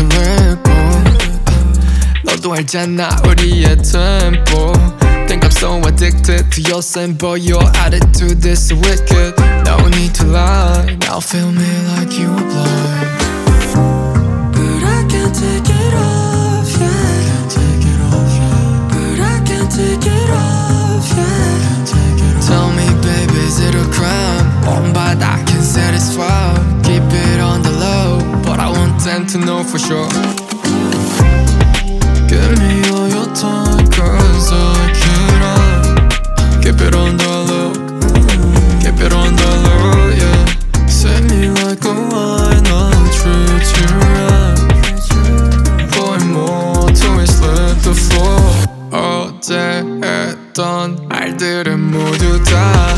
can let go. 너도 알잖아 우리의 tempo. Think I'm so addicted to your sample. Your attitude is so wicked. No need to lie, now feel me like you were blind. But I can't take it off, yeah. Can't take it off, yeah. But I can't take it off, yeah. Can't take it off. Tell me baby, is it a crime? One bite I can satisfy. Keep it on the low, but I want them to know for sure. Give me all your time, cause I cannot. Keep it on the low, keep it on the low, yeah. Set me like a wine, I'll treat you right. Pouring more till we slip the floor. 어제 했던 말들은 모두 다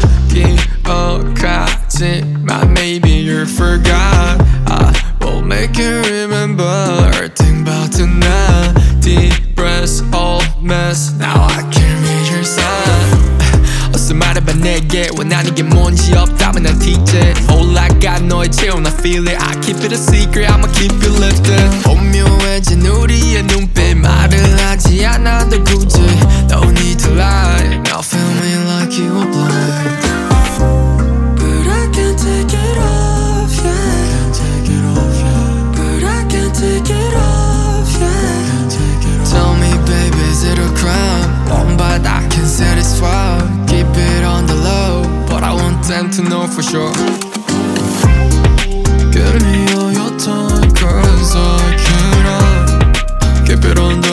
기억하지만 maybe you forgot. I will make you remember everything about tonight. Deep breaths, all mess. Now I can read your sign. 어서 말해봐 내게 원하는 게 뭔지 없다면 난 TJ. All I got 너의 체온 I feel it. I keep it a secret, I'ma keep you lifted. 오묘해진 우리의 눈빛 말을 하지 않아도 굳이. No need to lie, now feel me like you were blind. But I can't take it off, yeah. Can't take it off, yeah. But I can't take it off, yeah. Can't take it off. Tell me baby, is it a crime? One bite I can satisfy. Keep it on the low, but I want them to know for sure. Give me all your time, cause I cannot. Keep it on the